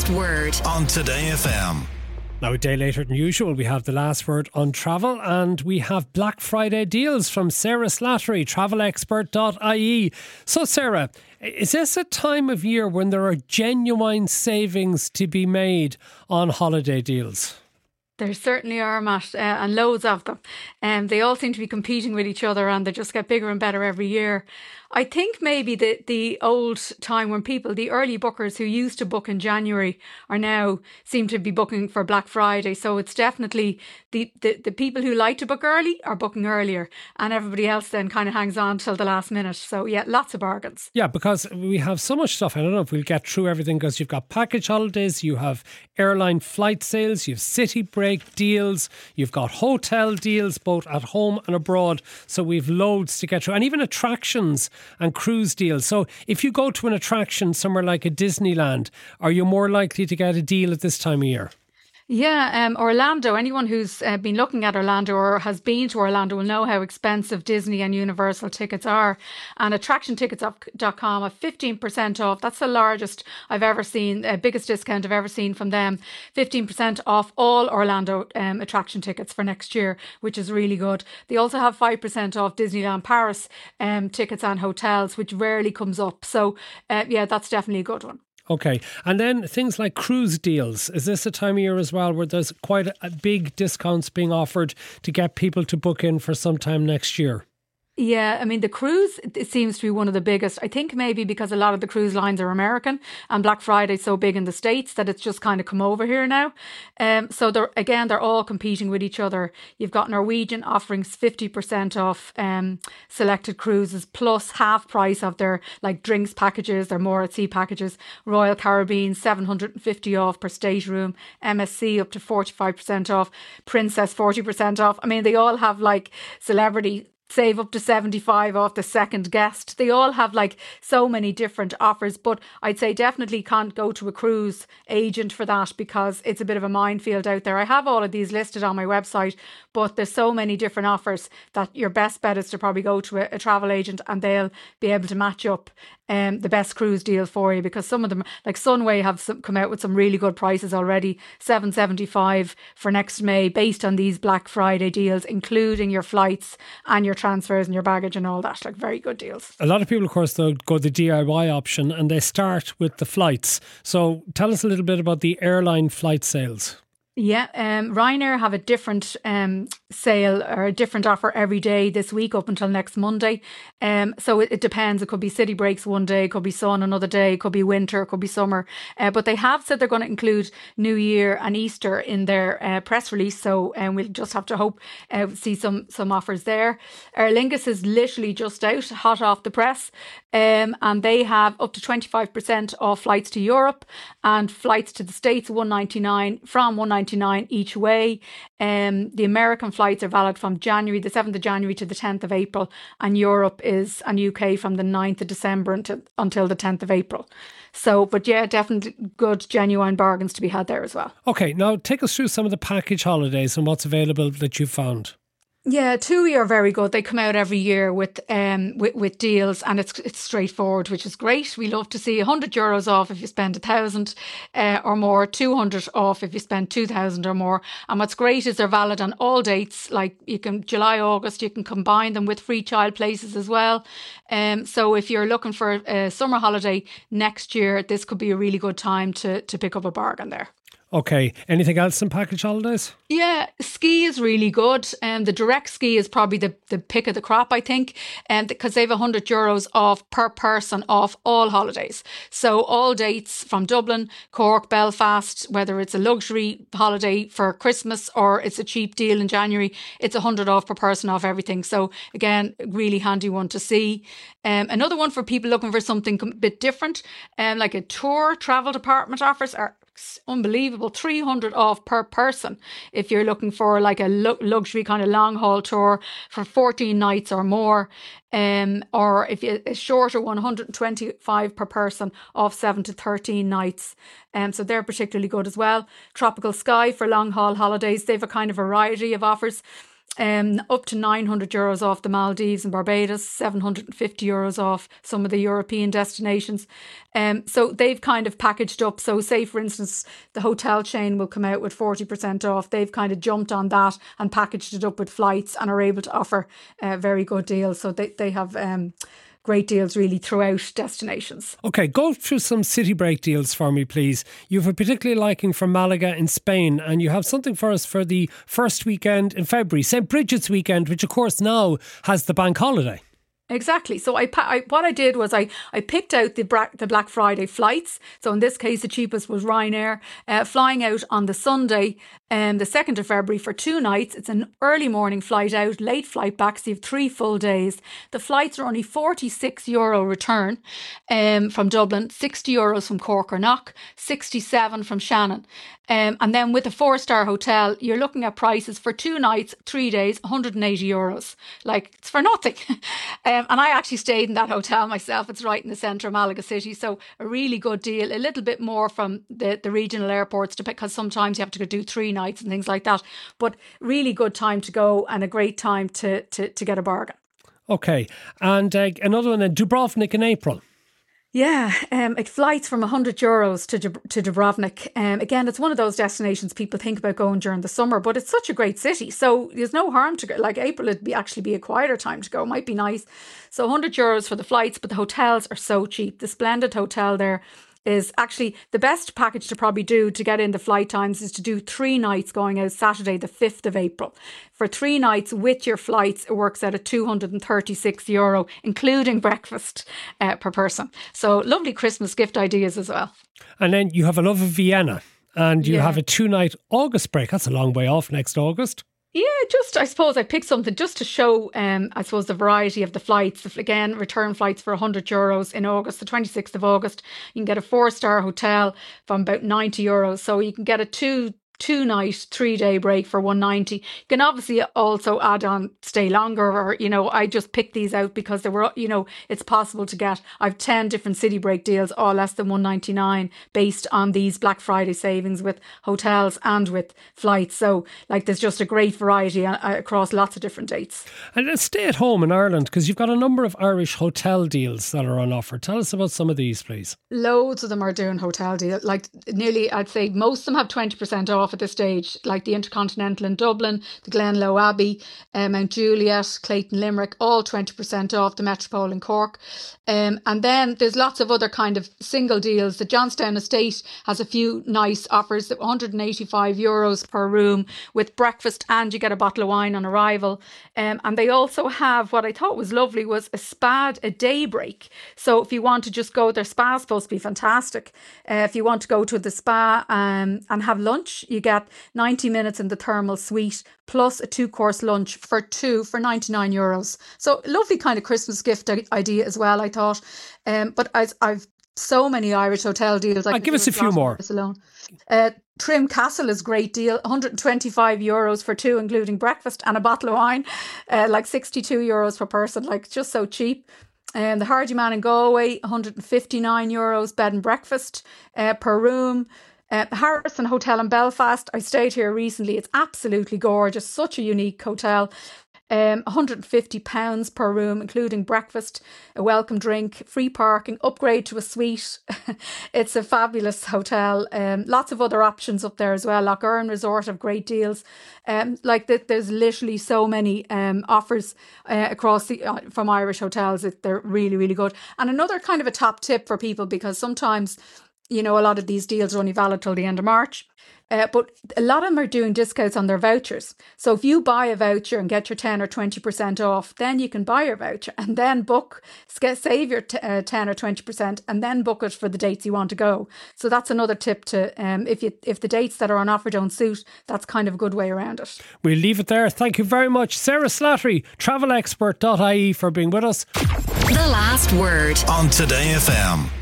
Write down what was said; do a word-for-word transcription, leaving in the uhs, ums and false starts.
last word on Today F M. Now, a day later than usual, we have the last word on travel, and we have Black Friday deals from Sarah Slattery, travel expert dot I E. So, Sarah, is this a time of year when there are genuine savings to be made on holiday deals? There certainly are, Matt, uh, and loads of them. Um, they all seem to be competing with each other, and they just get bigger and better every year. I think maybe the, the old time when people, the early bookers who used to book in January are now seem to be booking for Black Friday. So it's definitely the, the, the people who like to book early are booking earlier, and everybody else then kind of hangs on till the last minute. So yeah, lots of bargains. Yeah, because we have so much stuff. I don't know if we'll get through everything, because you've got package holidays, you have airline flight sales, you have city break deals, you've got hotel deals both at home and abroad. So we've loads to get through, and even attractions and cruise deals. So if you go to an attraction somewhere like a Disneyland, are you more likely to get a deal at this time of year? Yeah, um, Orlando, anyone who's uh, been looking at Orlando or has been to Orlando will know how expensive Disney and Universal tickets are. And attraction tickets dot com have fifteen percent off. That's the largest I've ever seen, uh, biggest discount I've ever seen from them. fifteen percent off all Orlando um, attraction tickets for next year, which is really good. They also have five percent off Disneyland Paris um, tickets and hotels, which rarely comes up. So uh, yeah, that's definitely a good one. Okay. And then things like cruise deals. Is this a time of year as well where there's quite a, a big discounts being offered to get people to book in for sometime next year? Yeah, I mean, the cruise, it seems to be one of the biggest. I think maybe because a lot of the cruise lines are American and Black Friday's so big in the States that it's just kind of come over here now. Um, so they're, again, they're all competing with each other. You've got Norwegian offering fifty percent off um, selected cruises, plus half price of their like drinks packages, their more at sea packages. Royal Caribbean, seven hundred fifty off per stateroom. M S C up to forty-five percent off. Princess, forty percent off. I mean, they all have like celebrity save up to seventy-five off the second guest. They all have like so many different offers, but I'd say definitely can't go to a cruise agent for that because it's a bit of a minefield out there. I have all of these listed on my website, but there's so many different offers that your best bet is to probably go to a, a travel agent, and they'll be able to match up um, the best cruise deal for you, because some of them, like Sunway, have some, come out with some really good prices already. seven seventy-five for next May based on these Black Friday deals, including your flights and your transfers and your baggage and all that. Like, very good deals. A lot of people, of course, though, go the D I Y option and they start with the flights. So tell us a little bit about the airline flight sales. Yeah, um, Ryanair have a different um, sale or a different offer every day this week up until next Monday. Um, so it, it depends. It could be city breaks one day, it could be sun another day, it could be winter, it could be summer. Uh, but they have said they're going to include New Year and Easter in their uh, press release. So um, we'll just have to hope uh, see some some offers there. Aer Lingus is literally just out, hot off the press. Um, and they have up to twenty-five percent off flights to Europe, and flights to the States one ninety-nine from one ninety-nine each way. Um, the American flights are valid from January, the seventh of January to the tenth of April, and Europe is and U K from the ninth of December until, until the tenth of April. So, but yeah, definitely good, genuine bargains to be had there as well. Okay, now take us through some of the package holidays and what's available that you've found. Yeah, TUI are very good. They come out every year with um with, with deals, and it's it's straightforward, which is great. We love to see one hundred euros off if you spend a thousand uh, or more, two hundred off if you spend two thousand or more. And what's great is they're valid on all dates. Like you can July, August, you can combine them with free child places as well. Um, so if you're looking for a summer holiday next year, this could be a really good time to to pick up a bargain there. Okay. Anything else in package holidays? Yeah, ski is really good. And um, the direct ski is probably the, the pick of the crop, I think, and um, because they have one hundred euros off per person off all holidays. So all dates from Dublin, Cork, Belfast, whether it's a luxury holiday for Christmas or it's a cheap deal in January, it's one hundred off per person off everything. So again, really handy one to see. Um, another one for people looking for something a bit different, um, like a tour travel department offers are unbelievable, three hundred off per person if you're looking for like a lu- luxury kind of long haul tour for fourteen nights or more, um, or if you a shorter one, one hundred twenty-five per person off seven to thirteen nights. Um, so they're particularly good as well. Tropical Sky for long haul holidays, they've a kind of variety of offers. Um, up to nine hundred euros off the Maldives and Barbados, seven hundred fifty euros off some of the European destinations. Um, so they've kind of packaged up. So say, for instance, the hotel chain will come out with forty percent off. They've kind of jumped on that and packaged it up with flights and are able to offer uh, very good deals. So they, they have... Um, great deals really throughout destinations. Okay, go through some city break deals for me, please. You have a particular liking for Malaga in Spain, and you have something for us for the first weekend in February, Saint Bridget's weekend, which of course now has the bank holiday. Exactly. So I, I what I did was I, I picked out the Bra- the Black Friday flights. So in this case, the cheapest was Ryanair, uh, flying out on the Sunday, um, the second of February for two nights. It's an early morning flight out, late flight back. So you have three full days. The flights are only forty-six euro return um, from Dublin, sixty euros from Cork or Knock, sixty-seven from Shannon. Um, and then with a four-star hotel, you're looking at prices for two nights, three days, one hundred eighty euros. Like, it's for nothing. um, and I actually stayed in that hotel myself. It's right in the centre of Malaga City. So a really good deal, a little bit more from the, the regional airports, because sometimes you have to go do three nights and things like that. But really good time to go and a great time to, to, to get a bargain. Okay. And uh, another one, uh, Dubrovnik in April. Yeah, um, it flights from one hundred euros to to Dubrovnik. Um, again, it's one of those destinations people think about going during the summer, but it's such a great city. So there's no harm to go. Like April, it'd be actually be a quieter time to go. It might be nice. So one hundred euros for the flights, but the hotels are so cheap. The Splendid Hotel there is actually the best package to probably do to get in the flight times is to do three nights going out Saturday, the fifth of April. For three nights with your flights, it works out at two hundred thirty-six euro, including breakfast uh, per person. So lovely Christmas gift ideas as well. And then you have a love of Vienna, and you yeah. have a two-night August break. That's a long way off next August. Yeah, just, I suppose I picked something just to show, um, I suppose, the variety of the flights. Again, return flights for one hundred euros in August, the twenty-sixth of August. You can get a four-star hotel from about ninety euros. So you can get a two two night, three day break for one hundred ninety. You can obviously also add on stay longer, or, you know, I just picked these out because they were, you know, it's possible to get. I've ten different city break deals, all less than one hundred ninety-nine, based on these Black Friday savings with hotels and with flights. So like there's just a great variety across lots of different dates. And stay at home in Ireland, because you've got a number of Irish hotel deals that are on offer. Tell us about some of these, please. Loads of them are doing hotel deals. Like nearly, I'd say most of them have twenty percent off at this stage, like the Intercontinental in Dublin, the Glenlow Abbey, um, Mount Juliet, Clayton Limerick, all twenty percent off, the Metropole in Cork. Um, and then there's lots of other kind of single deals. The Johnstown Estate has a few nice offers, one hundred eighty-five euros per room with breakfast, and you get a bottle of wine on arrival. Um, and they also have, what I thought was lovely, was a spa, a day break. So if you want to just go, their spa is supposed to be fantastic. Uh, if you want to go to the spa um, and have lunch, you get ninety minutes in the thermal suite plus a two-course lunch for two for ninety-nine euros. So lovely kind of Christmas gift idea as well, I thought. Um, but I, I've so many Irish hotel deals. I I'll give us a few more. Alone. Uh, Trim Castle is a great deal, one hundred twenty-five euros for two, including breakfast and a bottle of wine, uh, like sixty-two euros per person, like just so cheap. And um, the Hardyman in Galway, one hundred fifty-nine euros, bed and breakfast uh, per room. Uh, Harrison Hotel in Belfast, I stayed here recently. It's absolutely gorgeous, such a unique hotel. Um, one hundred fifty pounds per room, including breakfast, a welcome drink, free parking, upgrade to a suite. It's a fabulous hotel. Um, lots of other options up there as well. Lough Erne Resort have great deals. Um, like the, there's literally so many um, offers uh, across the uh, from Irish hotels. It, they're really, really good. And another kind of a top tip for people, because sometimes, you know, a lot of these deals are only valid till the end of March. Uh, but a lot of them are doing discounts on their vouchers. So if you buy a voucher and get your ten or twenty percent off, then you can buy your voucher and then book, save your t- uh, ten or twenty percent and then book it for the dates you want to go. So that's another tip to, um, if you if the dates that are on offer don't suit, that's kind of a good way around it. We'll leave it there. Thank you very much, Sarah Slattery, travel expert dot I E, for being with us. The Last Word on Today F M.